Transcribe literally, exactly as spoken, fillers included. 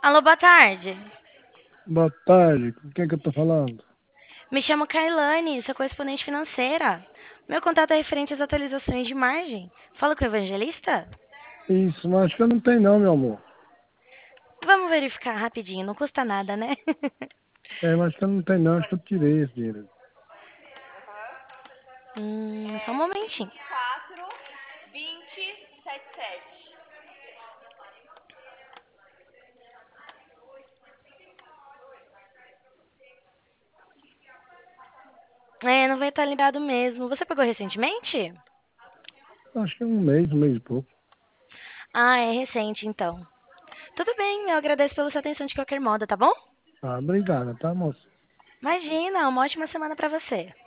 Alô, boa tarde. Boa tarde, com quem que eu tô falando? Me chamo Kailane, sou correspondente financeira. Meu contato é referente às atualizações de margem. Fala com o evangelista? Isso, mas acho que eu não tenho não, meu amor. Vamos verificar rapidinho, não custa nada, né? É, mas acho que eu não tenho não, acho que eu tirei esse dinheiro. hum, só um momentinho. quatro, vinte, setenta e sete. É, não vai estar liberado mesmo. Você pagou recentemente? Acho que é um mês, um mês e pouco. Ah, é recente então. Tudo bem, eu agradeço pela sua atenção de qualquer modo, tá bom? Ah, obrigado, tá, moço? Imagina, uma ótima semana pra você.